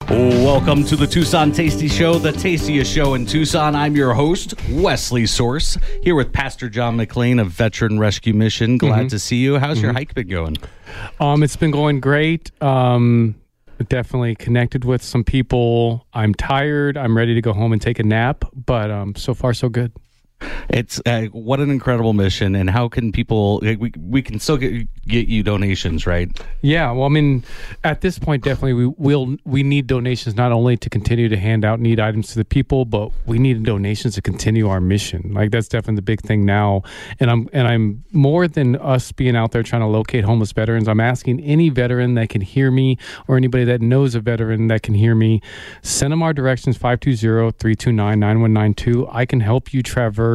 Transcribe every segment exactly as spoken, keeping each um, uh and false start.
Welcome to the Tucson Tasty Show, the tastiest show in Tucson. I'm your host, Wesley Source, here with Pastor John McLean of Veteran Rescue Mission. Glad Mm-hmm. to see you. How's Mm-hmm. your hike been going? Um, it's been going great. Um, definitely connected with some people. I'm tired. I'm ready to go home and take a nap, but um, so far so good. It's uh, what an incredible mission, and how can people? Like, we we can still get get you donations, right? Yeah, well, I mean, at this point, definitely we will we need donations not only to continue to hand out need items to the people, but we need donations to continue our mission. Like that's definitely the big thing now. And I'm and I'm more than us being out there trying to locate homeless veterans. I'm asking any veteran that can hear me or anybody that knows a veteran that can hear me, send them our directions five two zero, three two nine, nine one nine two. I can help you traverse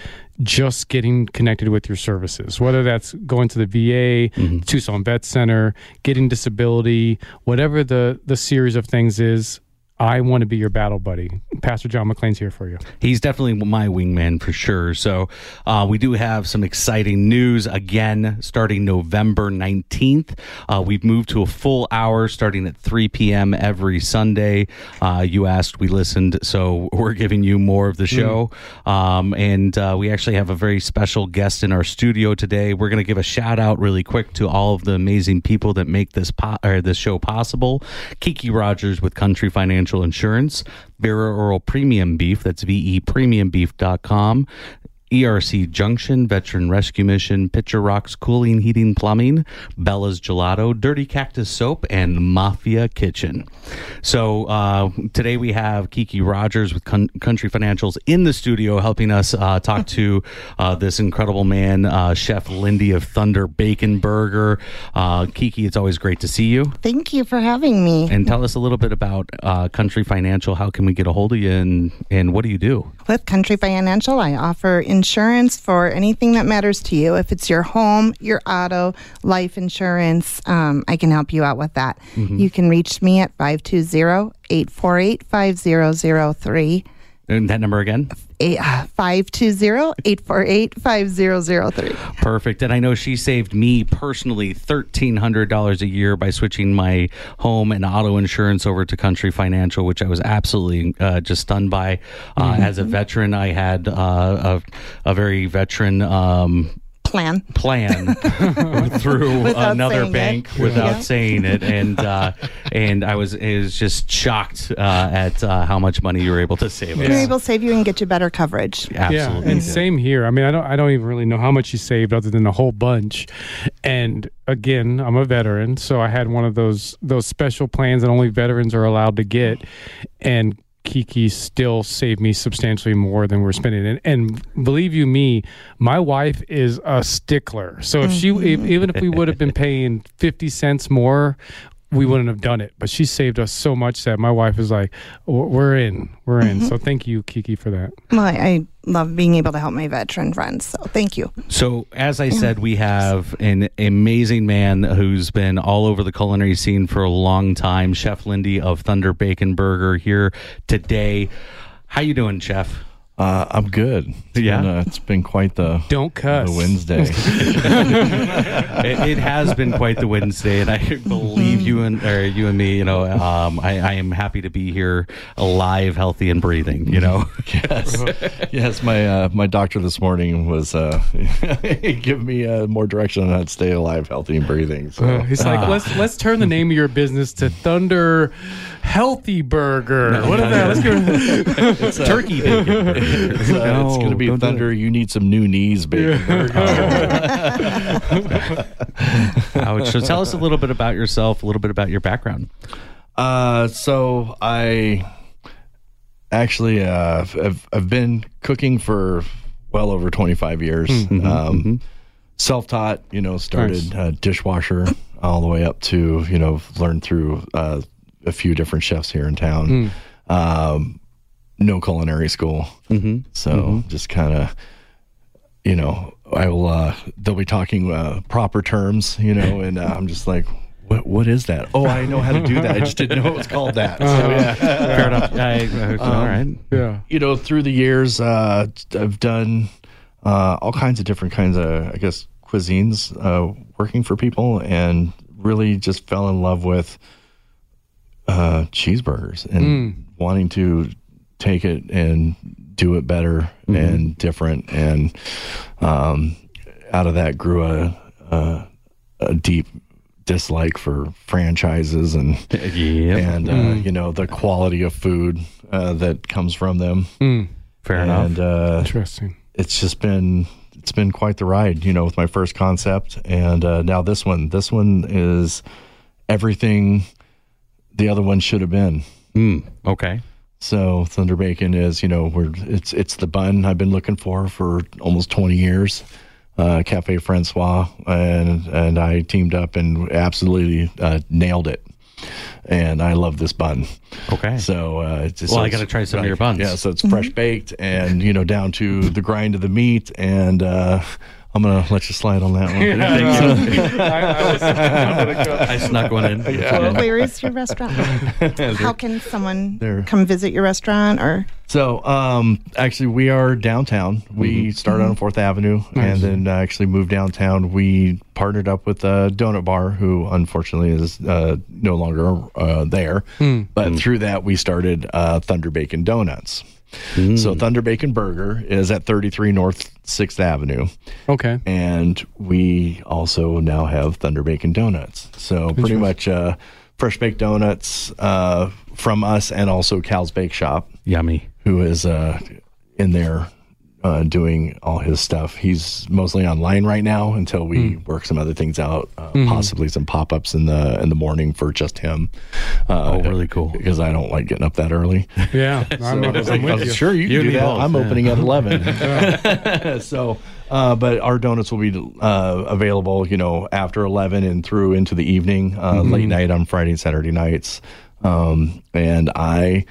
just getting connected with your services, whether that's going to the V A, mm-hmm. Tucson Vet Center, getting disability, whatever the, the series of things is. I want to be your battle buddy. Pastor John McLean's here for you. He's definitely my wingman for sure. So uh, we do have some exciting news again starting November nineteenth. Uh, we've moved to a full hour starting at three p.m. every Sunday. Uh, you asked, we listened, so we're giving you more of the show. Mm. Um, and uh, we actually have a very special guest in our studio today. We're going to give a shout out really quick to all of the amazing people that make this po- or this show possible. Kiki Rogers with Country Financial Insurance, Vera Oral Premium Beef, that's V E premium beef dot com, E R C Junction, Veteran Rescue Mission, Pitcher Rocks Cooling, Heating, Plumbing, Bella's Gelato, Dirty Cactus Soap, and Mafia Kitchen. So uh, today we have Kiki Rogers with Con- Country Financials in the studio helping us uh, talk to uh, this incredible man, uh, Chef Lindy of Thunder Bacon Burger. Uh, Kiki, it's always great to see you. Thank you for having me. And tell us a little bit about uh, Country Financial. How can we get a hold of you, and, and what do you do? With Country Financial, I offer insurance for anything that matters to you. If it's your home, your auto, life insurance, um, I can help you out with that. Mm-hmm. You can reach me at five two zero, eight four eight, five zero zero three. And that number again? five two zero, eight four eight, five zero zero three. Perfect. And I know she saved me personally thirteen hundred dollars a year by switching my home and auto insurance over to Country Financial, which I was absolutely uh, just stunned by. Uh, mm-hmm. As a veteran, I had uh, a, a very veteran um plan plan through another bank it. without yeah. saying it, and uh, and I was it was just shocked uh, at uh, how much money you were able to save. We us. were able to save you and get you better coverage. Absolutely, yeah, and same here. I mean, I don't I don't even really know how much you saved other than a whole bunch. And again, I'm a veteran, so I had one of those those special plans that only veterans are allowed to get, and Kiki still saved me substantially more than we're spending. And, and believe you me, my wife is a stickler. So if she, if, even if we would have been paying fifty cents more, we wouldn't have done it. But she saved us so much that my wife is like, we're in, we're in. Mm-hmm. So thank you, Kiki, for that. Well, I, I love being able to help my veteran friends. So thank you. So as I said, we have an amazing man who's been all over the culinary scene for a long time, Chef Lindy of Thunder Bacon Burger here today. How you doing, Chef? Uh, I'm good. It's yeah, been, uh, it's been quite the don't cuss the Wednesday. it, it has been quite the Wednesday, and I believe you and or you and me. You know, um, I, I am happy to be here, alive, healthy, and breathing. You know, yes, yes. My uh, my doctor this morning was uh, giving me uh, more direction on how to stay alive, healthy, and breathing. So. Uh, he's like, let's let's turn the name of your business to Thunder Healthy Burger. No, what is that? Let's go it's Turkey Bacon Burger. It's, uh, no, it's going to be Thunder. You need some new knees, baby. Ouch. So tell us a little bit about yourself, a little bit about your background. Uh, so I actually uh, I've I've been cooking for well over twenty-five years. Mm-hmm, um, mm-hmm. Self-taught, you know, started nice. uh, dishwasher all the way up to, you know, learned through uh, a few different chefs here in town. Mm. Um, no culinary school. Mm-hmm. So mm-hmm. just kind of, you know, I will, uh, they'll be talking uh, proper terms, you know, and uh, I'm just like, what, what is that? Oh, I know how to do that. I just didn't know it was called that. So, uh, yeah. Fair enough. I, um, all right. Yeah. You know, through the years, uh, I've done uh, all kinds of different kinds of, I guess, cuisines uh, working for people, and really just fell in love with uh, cheeseburgers and mm. wanting to take it and do it better mm-hmm. and different. And um, out of that grew a, a, a deep dislike for franchises and, yep. and uh, mm. you know, the quality of food uh, that comes from them. Mm. Fair and, enough. Uh, Interesting. It's just been, it's been quite the ride, you know, with my first concept. And uh, now this one, this one is everything the other one should have been. Mm. Okay. So Thunder Bacon is, you know, we're it's it's the bun I've been looking for for almost twenty years. Uh, Cafe Francois and and I teamed up and absolutely uh, nailed it. And I love this bun. Okay. So uh, it's just, well, so I got to try some like, of your buns. Yeah. So it's fresh baked and you know down to the grind of the meat and. Uh, I'm going to let you slide on that one. Yeah, Thank you. I, I, was, I snuck one in. Yeah. Well, where is your restaurant? How can someone They're, come visit your restaurant? Or So, um, actually, we are downtown. We mm-hmm. started mm-hmm. on fourth Avenue nice. and then uh, actually moved downtown. We partnered up with a donut bar who unfortunately is uh, no longer uh, there. Mm. But mm. through that, we started uh, Thunder Bacon Donuts. Mm. So Thunder Bacon Burger is at thirty-three North sixth Avenue. Okay. And we also now have Thunder Bacon Donuts. So pretty much uh, fresh baked donuts uh, from us and also Cal's Bake Shop. Yummy. Who is uh, in there uh, doing all his stuff. He's mostly online right now until we mm. work some other things out, uh, mm-hmm. possibly some pop-ups in the in the morning for just him. Uh, oh, really cool. Because I don't like getting up that early. Yeah. so I'm, I was I'm like, with oh, you. Sure, you, you can do that. Both, I'm yeah. opening at eleven. so, uh, but our donuts will be uh, available, you know, after eleven and through into the evening, uh, mm-hmm. late night on Friday and Saturday nights. Um, and I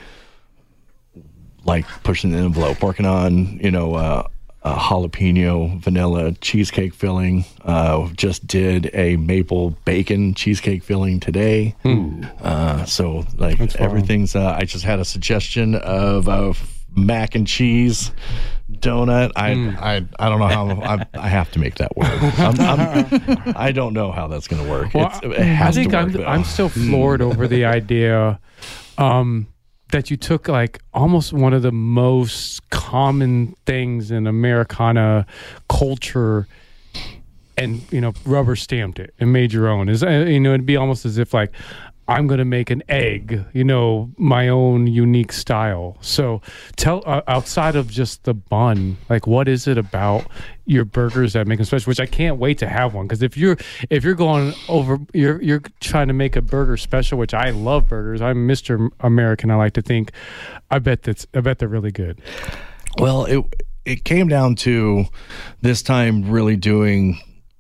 like pushing the envelope, working on, you know, uh, a jalapeno vanilla cheesecake filling. Uh, just did a maple bacon cheesecake filling today. Mm. Uh, so like That's everything's, uh, I just had a suggestion of a mac and cheese donut. I mm. I, I don't know how I, I have to make that work. I'm, I'm, I don't know how that's going to work. Well, it has I think to work, I'm, though. I'm still floored over the idea um, that you took like almost one of the most common things in Americana culture and, you know, rubber stamped it and made your own. Is you know, it'd be almost as if like, I'm going to make an egg, you know, my own unique style. So tell, uh, outside of just the bun, like what is it about your burgers that make them special, which I can't wait to have one. Cause if you're, if you're going over, you're, you're trying to make a burger special, which I love burgers. I'm Mister American. I like to think, I bet that's, I bet they're really good. Well, it, it came down to this time really doing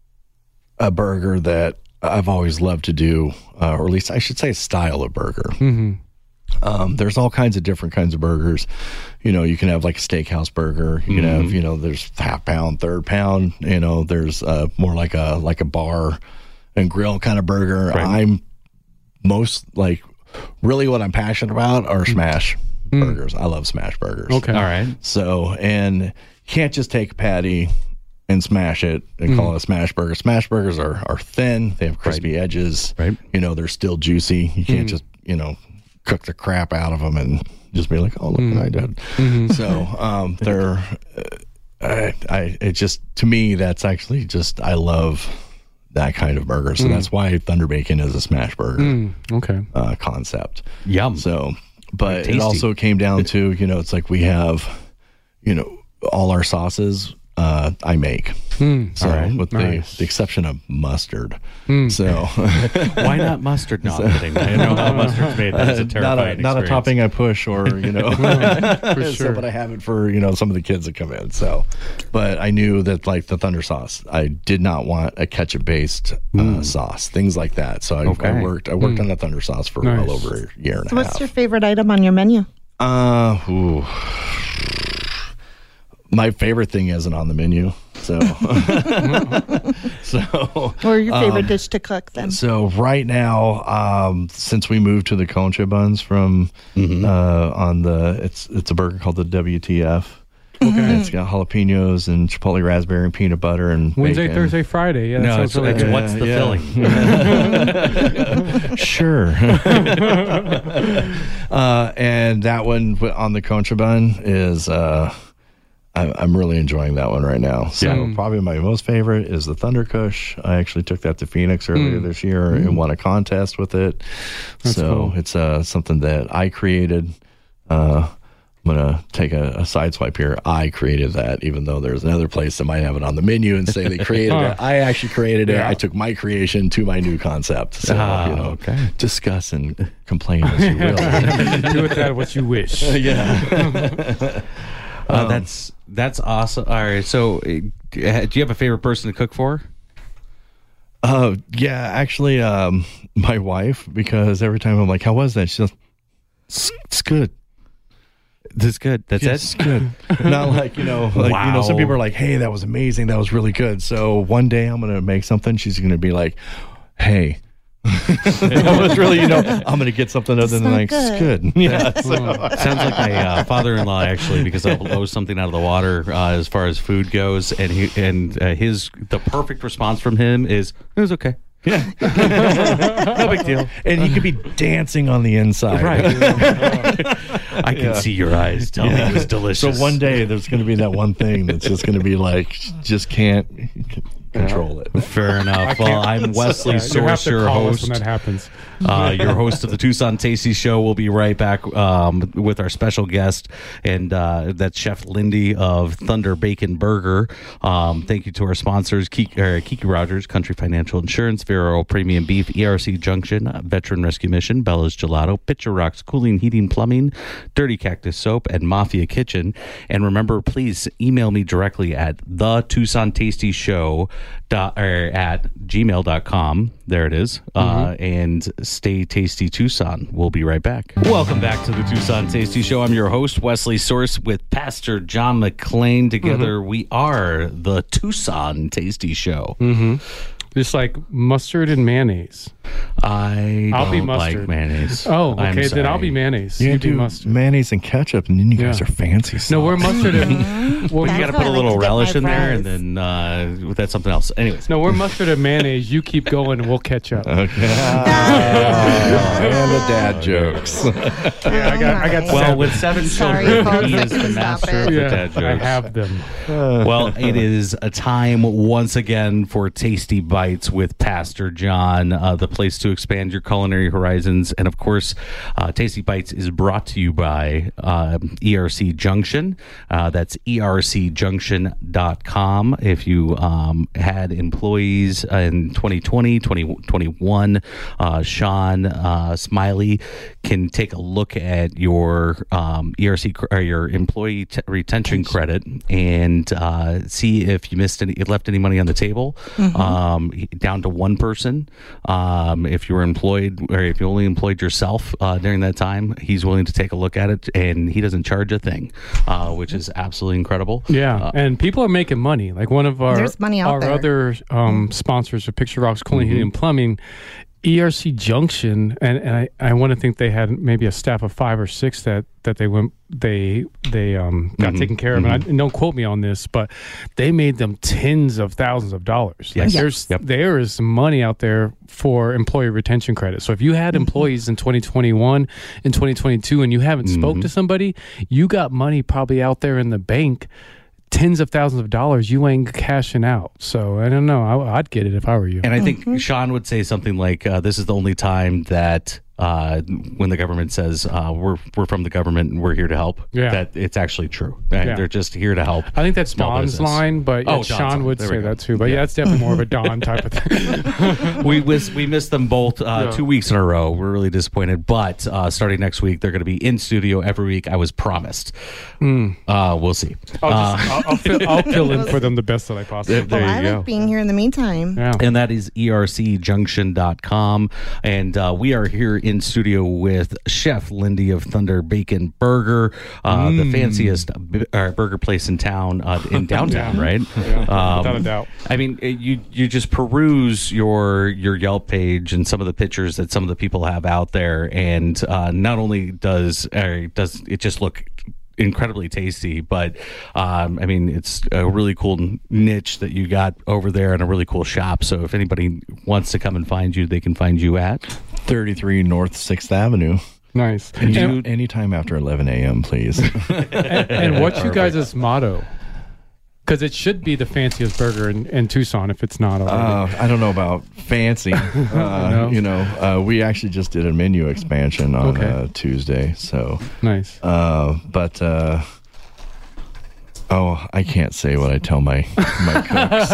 a burger that I've always loved to do, uh, or at least I should say a style of burger. Mm-hmm. Um, there's all kinds of different kinds of burgers. You know, you can have like a steakhouse burger. You can mm-hmm. have, you know, there's half pound, third pound. You know, there's uh, more like a like a bar and grill kind of burger. Right. I'm most like really what I'm passionate about are smash mm-hmm. burgers. I love smash burgers. Okay, all right. So, and you can't just take a patty and smash it and mm. call it a smash burger. Smash burgers are, are thin. They have crispy right. edges. Right. You know, they're still juicy. You can't mm. just, you know, cook the crap out of them and just be like, oh, look mm. what I did. Mm-hmm. So um, they're, uh, I, I, it just, to me, that's actually just, I love that kind of burger. So mm. that's why Thunder Bacon is a smash burger mm. okay. uh, concept. Yum. So, but it also came down to, you know, it's like we have, you know, all our sauces Uh, I make. Mm, so right. with nice. the, the exception of mustard. Mm. So why not mustard? No, I'm kidding. I know how mustard's made. That is a terrifying not a, not a topping I push or, you know, for sure. So, but I have it for, you know, some of the kids that come in. So, but I knew that like the Thunder sauce, I did not want a ketchup based uh, mm. sauce, things like that. So I, okay. I worked, I worked mm. on the Thunder sauce for nice. well over a year and so a what's half. What's your favorite item on your menu? Uh, ooh. My favorite thing isn't on the menu. So, so or your favorite um, dish to cook then? So right now, um, since we moved to the Concha buns from mm-hmm. uh, on the, it's it's a burger called the W T F. And it's got jalapenos and chipotle raspberry and peanut butter and Wednesday, bacon. Thursday, Friday. Yeah, that No, sounds it's, really it's good. what's the Yeah. filling? Sure. uh, and that one on the concha bun is, uh, I, I'm really enjoying that one right now. So Yeah. probably my most favorite is the Thunder Kush. I actually took that to Phoenix earlier Mm. this year mm. and won a contest with it. That's so cool. it's uh, something that I created. Uh, I'm going to take a, a side swipe here. I created that, even though there's another place that might have it on the menu and say they created it. I actually created it. Yeah. I took my creation to my new concept. So, Ah, you know, okay. discuss and complain as you will. Do with that what you wish. yeah. Uh, Um, that's that's awesome. All right. So, uh, do you have a favorite person to cook for? Uh, yeah, actually, um, my wife, because every time I'm like, how was that? She says, it's, it's good. That's good. That's It's it. good. Not like, you know, like, you know, some Wow. people are like, hey, that was amazing. That was really good. So one day I'm going to make something. She's going to be like, hey, that was really, you know, I'm going to get something other than not like, it's good. Yeah. So, Sounds like my uh, father-in-law actually, because I'll blow something out of the water uh, as far as food goes, and he and uh, his the perfect response from him is it was okay. yeah. No big deal. And you could be dancing on the inside. Right. I can Yeah. see your eyes tell me it was delicious. So one day there's going to be that one thing that's just going to be like, just can't control it. Fair enough. Well, I'm Wesley Yeah, you have Source, to your call us host. when that happens. uh, your host of the Tucson Tasty Show. Will be right back um, with our special guest, and uh, that's Chef Lindy of Thunder Bacon Burger. Um, thank you to our sponsors, Kiki, uh, Kiki Rogers, Country Financial Insurance, Vero Premium Beef, E R C Junction, uh, Veteran Rescue Mission, Bella's Gelato, Pitcher Rocks Cooling, Heating, Plumbing, Dirty Cactus Soap, and Mafia Kitchen. And remember, please email me directly at the Tucson Tasty Show dot, or at gmail dot com. There it is. Uh, and stay tasty, Tucson. We'll be right back. Welcome back to the Tucson Tasty Show. I'm your host, Wesley Source, with Pastor John McClain. Together, we are the Tucson Tasty Show. Mm-hmm. Just like mustard and mayonnaise. I I'll be don't like mustard. mayonnaise. Oh, I'm okay. Then I'll sorry. be mayonnaise. You You do do mustard. mayonnaise and ketchup, and then you guys Yeah. are fancy. No, we're sauce. mustard and well, You That's got to how put I a like little to dip relish my in there, and fries. then uh, that's something else. Anyways, no, we're mustard and mayonnaise. You keep going, and we'll catch up. Okay. and the dad jokes. Yeah, I got, I got. Oh, well, seven. with seven Sorry, children, folks, he I is the couldn't stop master it. of the yeah, dad jokes. I have them. Well, it is a time once again for Tasty Bites with Pastor John, uh, the place to expand your culinary horizons. And of course, uh, Tasty Bites is brought to you by uh, E R C Junction. Uh, that's E R C junction dot com. If you um, had employees in twenty twenty, twenty twenty-one, uh, Sean uh, Smiley can take a look at your um, E R C cr- or your employee t- retention credit and uh, see if you missed any, left any money on the table, um, down to one person. Um, if you were employed or if you only employed yourself uh, during that time, he's willing to take a look at it, and he doesn't charge a thing, uh, which is absolutely incredible. Yeah, Uh, and people are making money. Like one of our There's money out our there. other um, sponsors of Picture Rocks Cooling, Heating, and Plumbing, E R C Junction, and, and I, I want to think they had maybe a staff of five or six that, that they went they they um, got Mhm. taken care of. And, I, and don't quote me on this, but they made them tens of thousands of dollars. Like Yes. there's Yep. there is some money out there for employee retention credit. So if you had employees in twenty twenty-one and twenty twenty-two and you haven't spoke to somebody, you got money probably out there in the bank. Tens of thousands of dollars you ain't cashing out. So I don't know. I, I'd get it if I were you. And I think Sean would say something like, uh, "This is the only time that uh, when the government says uh, we're we're from the government and we're here to help, Yeah. that it's actually true. Uh, Yeah. They're just here to help." I think that's small Don's business. line, but Oh, yeah, Don's Sean line. would There say we go. that too. But yeah, Yeah. it's definitely more of a Don type of thing. we miss, we missed them both uh, Yeah. two weeks in a row. We're really disappointed. But uh, starting next week, they're going to be in studio every week. I was promised. Uh, we'll see. I'll, Uh, just, I'll, I'll, fill, I'll fill in for them the best that I possibly There Well, you I go. like being here in the meantime. Yeah. And that is E R C junction dot com. And uh, we are here in studio with Chef Lindy of Thunder Bacon Burger, uh, the fanciest b- uh, burger place in town, uh, in downtown, Yeah. right? Yeah, Um, without a doubt. I mean, it- you you just peruse your your Yelp page and some of the pictures that some of the people have out there, and uh, not only does uh, does it just look incredibly tasty. But um, I mean, it's a really cool niche that you got over there, and a really cool shop. So if anybody wants to come and find you, they can find you at thirty-three North Sixth Avenue. Nice. And And, you, anytime after eleven a.m., please. and, and what's you guys' motto? Because it should be the fanciest burger in, in Tucson if it's not already. Uh, I don't know about fancy. Uh, No? You know, uh, we actually just did a menu expansion on Okay. uh, Tuesday. So, Nice. uh, but uh, oh, I can't say what I tell my my cooks.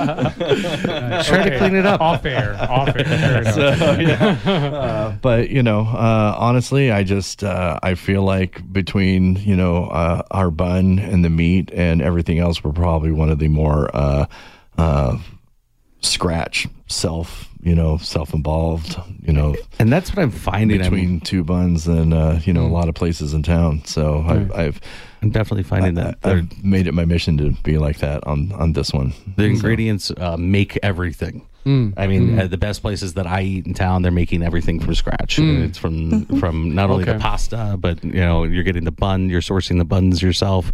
Try to clean it up. Off air. Off air. Fair enough. So, yeah. Uh, but you know, uh, honestly, I just uh, I feel like between you know uh, our bun and the meat and everything else, we're probably one of the more uh, uh, scratch self you know self involved you know And that's what I'm finding. between I'm, two buns and uh, you know a lot of places in town. So I've, I've I'm definitely finding I, that they're- I've made it my mission to be like that on on this one. the ingredients uh, make everything. Mm. I mean, uh, the best places that I eat in town, they're making everything from scratch. And it's from from not only Okay. the pasta, but you know, you're getting the bun, you're sourcing the buns yourself.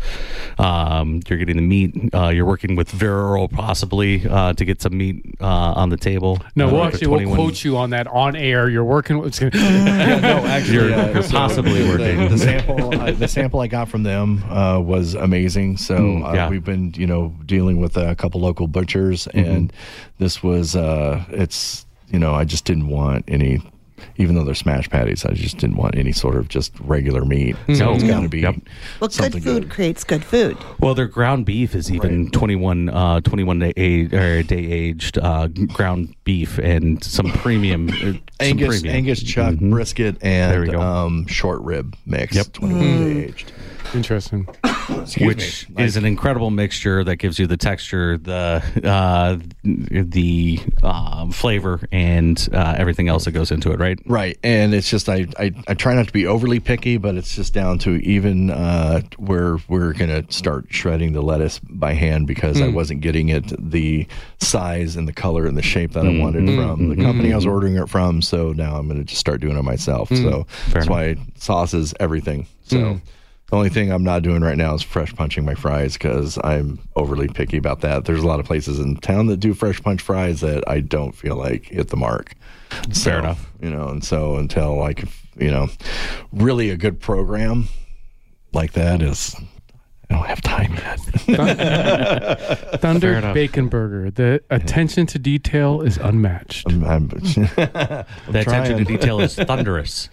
Um, you're getting the meat. Uh, you're working with Viral possibly uh, to get some meat uh, on the table. No, Uh, we'll for actually we'll twenty-one quote you on that on air. You're working with. Yeah, no, actually, You're- uh, you're so possibly the, working. The sample, uh, the sample I got from them uh, was amazing. So Mm, uh, yeah. we've been, you know, dealing with a couple local butchers, and this was, uh, it's, you know, I just didn't want any. Even though they're smash patties, I just didn't want any sort of just regular meat. So No. it's got to be Yep. Well, something good food good. creates good food. Well, their ground beef is even twenty-one, uh, twenty-one day, age, or day aged uh, ground beef and some premium. uh, some Angus, premium. Angus chuck, Mhm. brisket, There we and go. um, short rib mix. Yep. twenty-one day aged. Interesting. Excuse Which me. is an incredible mixture that gives you the texture, the uh, the um, flavor, and uh, everything else that goes into it. Right? Right, and it's just I, I I try not to be overly picky, but it's just down to even uh, where we're gonna start shredding the lettuce by hand because I wasn't getting it the size and the color and the shape that I wanted from the company I was ordering it from. So now I'm gonna just start doing it myself. So that's enough. why sauce is everything. So. The only thing I'm not doing right now is fresh punching my fries because I'm overly picky about that. There's a lot of places in town that do fresh punch fries that I don't feel like hit the mark. So, Fair enough. You know, and so until like, you know, really a good program like that is, I don't have time yet. Thunder enough. Bacon Burger. The attention to detail is unmatched. I'm, I'm, The attention to trying. detail is thunderous.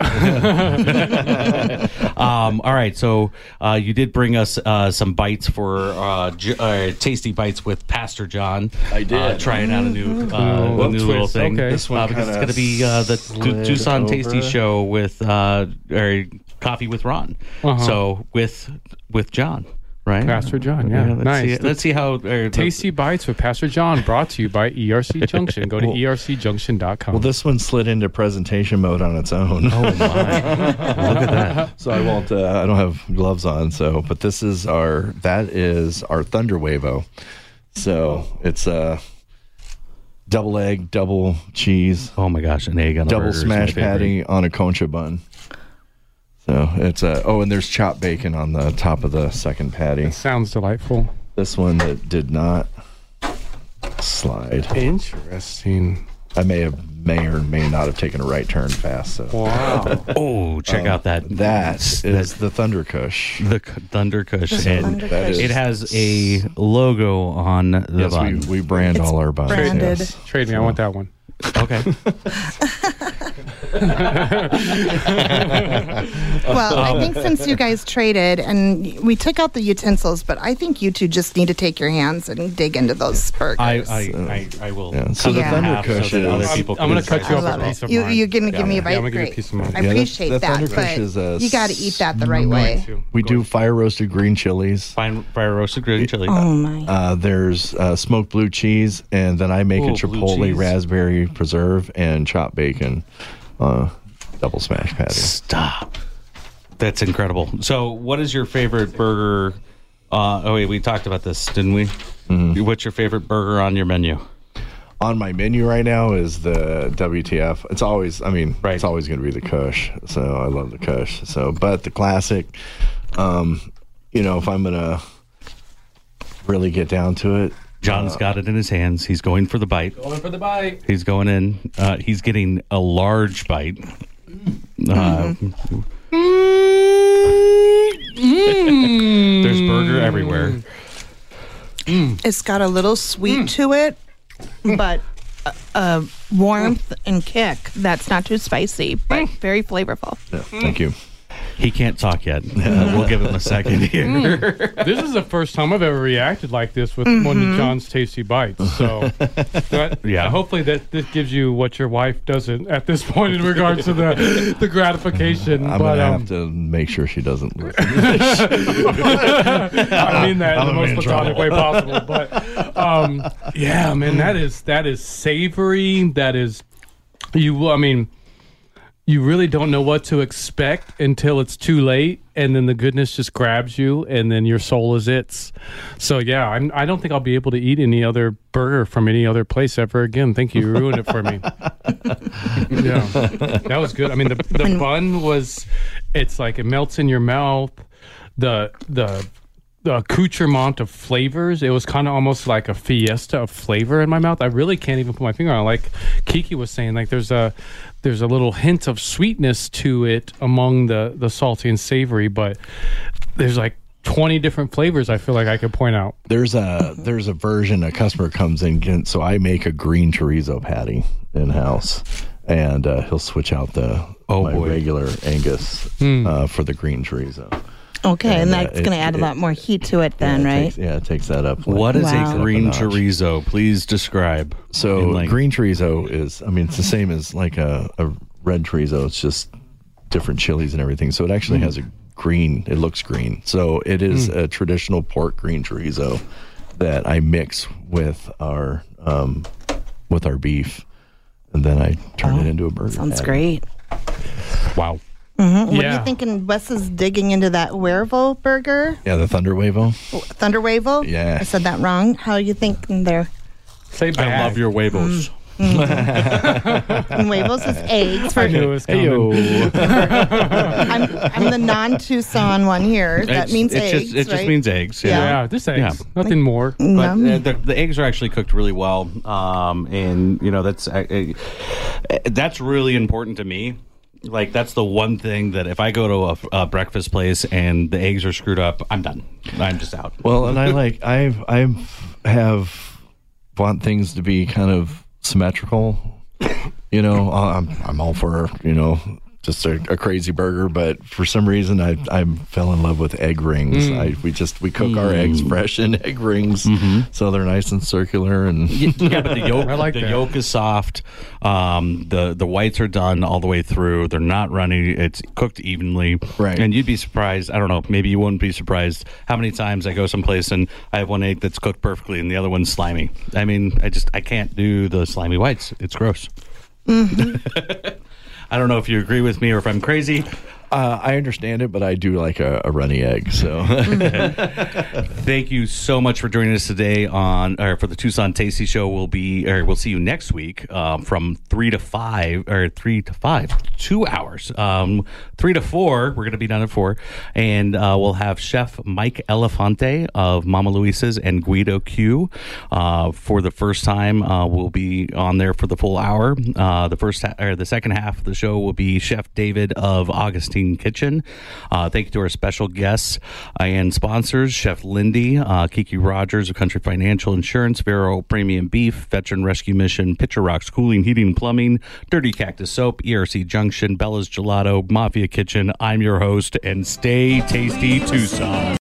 um, all right, so uh, you did bring us uh, some bites for uh, j- uh, tasty bites with Pastor John. I did. uh, trying out a new, uh, Oh, a new little twist. thing. Okay. This one uh, because it's kinda going to be uh, the Tu- slid Tucson Tasty over. Show with uh, or Coffee with Ron. Uh-huh. So with with John, right? Pastor John, yeah. let's Nice. See, let's see how uh, Tasty Bites with Pastor John, brought to you by E R C Junction. Go to E R C junction dot com. well, this one slid into presentation mode on its own. Oh my! Look at that. So I won't. Uh, I don't have gloves on. So, but this is our. That is our Thunder Wavo. So it's a double egg, double cheese, Oh my gosh! An egg on a double burger is my smash favorite. patty on a concha bun. So it's a. Oh, and there's chopped bacon on the top of the second patty. Sounds delightful. This one that did not slide. Interesting. I may have, may or may not have taken a right turn fast. So Wow. Oh, check out that. that that's is the Thunder Kush. the K- Thunder Kush, This and Thunder that Kush. is- it has a logo on the Yes, bun. we, we brand It's all our buns. branded. Yes. Trade me. I want that one. Okay. Well, I think since you guys traded and we took out the utensils, but I think you two just need to take your hands and dig into those burgers. I, I, I, I will. Yeah, cut so it the in Thunder half so Kush that is- other I'm- people I'm can gonna cut try you I off it. a love piece it. of You, mine. you're going to Yeah, give me a yeah, bite? I'm gonna give you a Great. piece of mine. I Yeah, that- appreciate that that, Thunder Kush but is a you got to eat that the right way. We do fire roasted green chilies. Fine fire roasted green chili. Oh my! Uh, there's uh, smoked blue cheese, and then I make Ooh, a blue chipotle cheese. raspberry preserve and chopped bacon, uh, double smash patty. Stop. That's incredible. So, what is your favorite burger? Uh, oh wait, we talked about this, didn't we? Mm-hmm. What's your favorite burger on your menu? On my menu right now is the W T F. It's always, I mean, Right. it's always going to be the Kush. So I love the Kush. So, but the classic, um, you know, if I'm gonna really get down to it, John's uh, got it in his hands. He's going for the bite. Going for the bite. He's going in. Uh, he's getting a large bite. Uh, mm. There's burger everywhere. Mm. It's got a little sweet mm. to it, but a, a warmth and kick that's not too spicy, but very flavorful. Yeah, thank you. He can't talk yet. Uh, we'll give him a second here. Mm. This is the first time I've ever reacted like this with mm-hmm. one of John's tasty bites. So, that, yeah. Hopefully that this gives you what your wife doesn't at this point in regards to the the gratification. I'm but, gonna um, have to make sure she doesn't listen. I mean that in the most platonic way possible. But um, yeah, man, that is that is savory. That is you. I mean. You really don't know what to expect until it's too late, and then the goodness just grabs you, and then your soul is its. So yeah, I'm, I don't think I'll be able to eat any other burger from any other place ever again. Thank you, you ruined it for me. Yeah, that was good. I mean, the the bun was, it's like it melts in your mouth. The the the accoutrement of flavors, it was kind of almost like a fiesta of flavor in my mouth. I really can't even put my finger on it. Like Kiki was saying, like there's a there's a little hint of sweetness to it among the the salty and savory, but there's like twenty different flavors I feel like I could point out. There's a there's a version a customer comes in, can, so I make a green chorizo patty in house, and uh, he'll switch out the oh, my boy. regular Angus mm. uh, for the green chorizo. Okay, and, and that's uh, going to add a lot more heat to it then, yeah, it right? Takes, yeah, it takes that up. Like, what is wow. a green chorizo? Please describe. So like, green chorizo is, I mean, it's the same as like a, a red chorizo. It's just different chilies and everything. So it actually mm. has a green, it looks green. So it is mm. a traditional pork green chorizo that I mix with our um, with our beef, and then I turn oh, it into a burger. Sounds patty. great. Wow. Mm-hmm. What yeah. are you thinking? Wes is digging into that Huervo burger. Yeah, the Thunder Huevo. Thunder Huevo? Yeah. I said that wrong. How are you thinking there? Say bag. I love your huevos. Mm. Mm-hmm. And huevos is eggs. For, I knew it was coming. I'm, I'm the non-Tucson one here. That It's, means it's eggs, just, it just right? means eggs. Yeah. Yeah. Yeah, this eggs. Yeah. Nothing more. But No. uh, the, the eggs are actually cooked really well, um, and you know that's uh, uh, that's really important to me. Like that's the one thing that if I go to a, a breakfast place and the eggs are screwed up, I'm done. I'm just out. Well, and I like I've I've have want things to be kind of symmetrical. You know, I'm I'm all for you know just a, a crazy burger, but for some reason I I fell in love with egg rings. Mm. I, we just we cook mm. our eggs fresh in egg rings, mm-hmm. so they're nice and circular. And yeah, but the yolk I like the that. yolk is soft. Um, the the whites are done all the way through. They're not runny. It's cooked evenly. Right. And you'd be surprised. I don't know. Maybe you wouldn't be surprised how many times I go someplace and I have one egg that's cooked perfectly and the other one's slimy. I mean, I just I can't do the slimy whites. It's gross. Mm-hmm. I don't know if you agree with me or if I'm crazy. Uh, I understand it, but I do like a, a runny egg. So, thank you so much for joining us today on or for the Tucson Tasty Show. We'll be or we'll see you next week um, from three to five or three to five, two hours. Um, three to four, we're going to be done at four, and uh, we'll have Chef Mike Elefante of Mama Luisa's and Guido Q uh, for the first time. Uh, we'll be on there for the full hour. Uh, the first ha- or the second half of the show will be Chef David of Augustine Kitchen. Uh, thank you to our special guests and sponsors, Chef Lindy, uh, Kiki Rogers of Country Financial Insurance, Vero Premium Beef, Veteran Rescue Mission, Pitcher Rocks Cooling, Heating, and Plumbing, Dirty Cactus Soap, E R C Junction, Bella's Gelato, Mafia Kitchen. I'm your host, and stay tasty, Tucson.